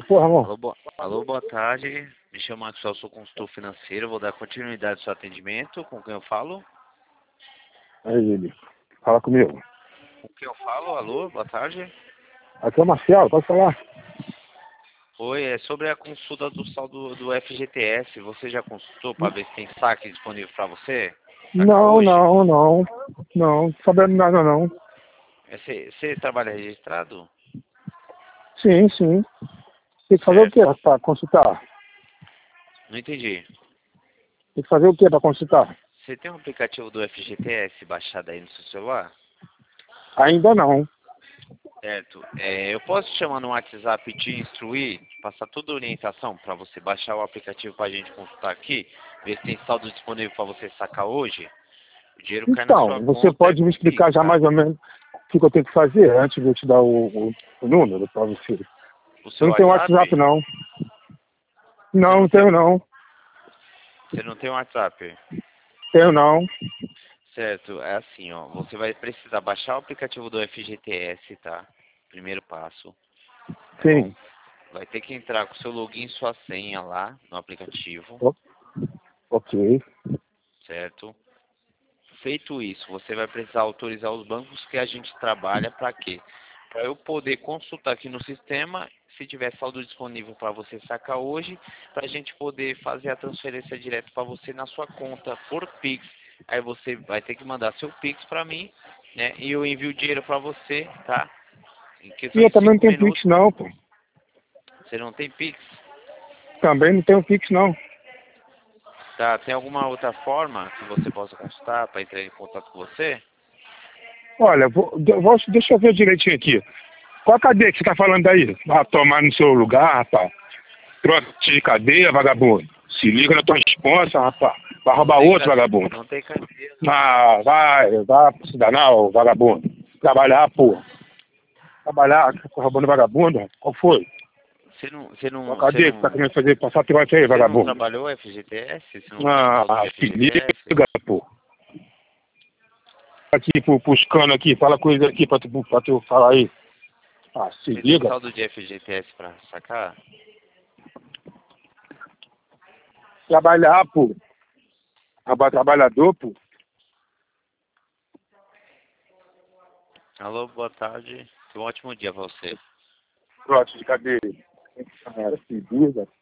porra, amor. Alô, boa tarde. Me chamo Maxwell, sou consultor financeiro. Vou dar continuidade ao seu atendimento. Com quem eu falo? Aí, ele. Fala comigo. Com quem eu falo? Alô, boa tarde. Aqui é o Marcelo, pode falar. Oi, é sobre a consulta do saldo do FGTS. Você já consultou para ver se tem saque disponível para você? Sacar Não, hoje? não, não. Não, sabendo nada não. Você trabalha registrado? Sim, sim. Tem que fazer o Certo. quê pra consultar? Não entendi. Tem que fazer o quê pra consultar? Você tem um aplicativo do FGTS baixado aí no seu celular? Ainda não. Certo. Eu posso te chamar no WhatsApp e te instruir, passar toda a orientação para você baixar o aplicativo para a gente consultar aqui, ver se tem saldo disponível para você sacar hoje. O dinheiro cai na sua Então, você conta pode me por Pix, explicar já tá? mais ou menos o que eu tenho que fazer antes de eu te dar o número pra você? O Eu seu não tenho WhatsApp, WhatsApp? não. Você Não, não não tem, tenho não. você não tem WhatsApp? Tenho não. Certo. É assim, ó. Você vai precisar baixar o aplicativo do FGTS, tá? Primeiro passo, tá bom? Sim. Vai ter que entrar com seu login e sua senha lá no aplicativo, O- ok. certo? Feito isso, você vai precisar autorizar os bancos que a gente trabalha para quê? Para eu poder consultar aqui no sistema, se tiver saldo disponível para você sacar hoje, para a gente poder fazer a transferência direto para você na sua conta por Pix. Aí você vai ter que mandar seu Pix para mim, né? E eu envio o dinheiro para você, tá? Em E questão eu de também não 5 tenho Pix minutos. não, pô. Você não tem Pix? Também não tenho Pix não. Tá? Tem alguma outra forma que você possa consultar para entrar em contato com você? Olha, deixa eu ver direitinho aqui. Qual a cadeia que você tá falando aí? Vai tomar no seu lugar, rapaz. Trote de cadeia, vagabundo. Se liga na tua responsa, rapaz. Vai Não roubar tem, outro, vagabundo. não tem cadeia, não. Ah, vai se danar, ô vagabundo. Trabalhar, pô. Trabalhar, tá roubando vagabundo? Qual foi? Você não, você Qual a não, você cadeia que tá não, querendo fazer passar trote aí, você não vagabundo? trabalhou FGTS? Você não tem saldo Ah, de se FGTS? liga, pô. Aqui pros canos aqui, fala coisa aqui pra tu falar aí. Ah, se Você tem liga. saldo de FGTS pra sacar? Trabalhar, pô. Trabalhador, pô. Alô, boa tarde. Um ótimo dia pra você. Trote de cadeia. Cara, se liga.